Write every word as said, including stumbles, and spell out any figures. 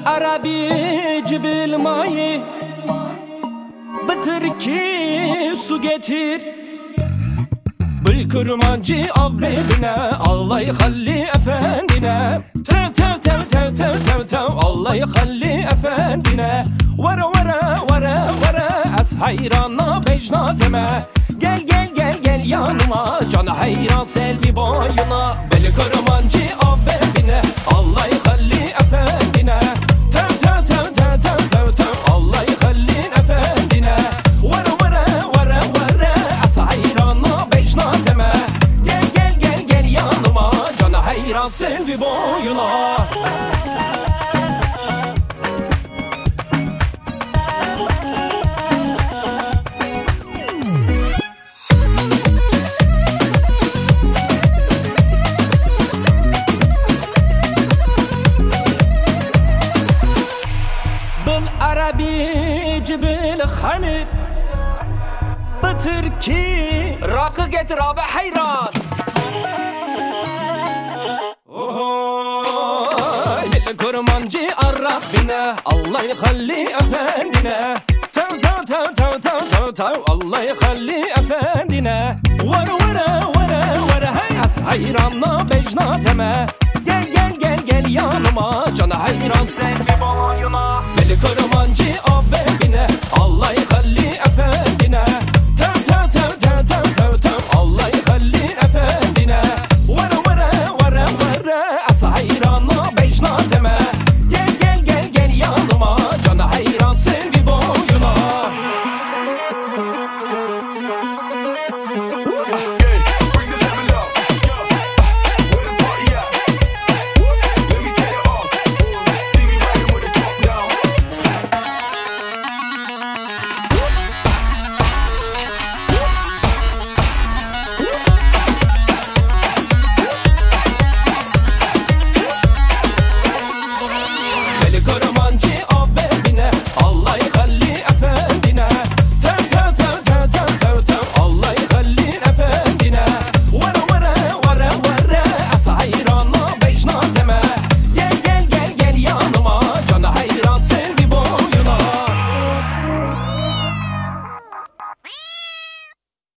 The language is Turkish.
Arabi cibil mayı bitir ki su getir. Bil kurmancı avvedine Allah halli efendine. Tev tev tev tev tev tev tev Allah halli efendine. Vara vara vara vara az hayrana becnateme. Gel gel gel gel yanıma can hayran selvi boyuna. Bil kurmancı avvedine Allah halli efendine. Tev tev tev tev tev tev tev Allah halli efendine. Vara vara vara vara az hayrana becnateme. Gel gel gel gel yanıma can hayran selvi boyuna. Arabi cibil hamir bitir ki rakı getir abi hayran. Bil kurmancı arraf bine Allah halli efendine. Tev tev tev tev tev tev tev Allah halli efendine. Vara vara vara vara hey as hayranla becnateme. Gel gel gel gel yanıma can hayran selvi boyuna. Bil kurmancı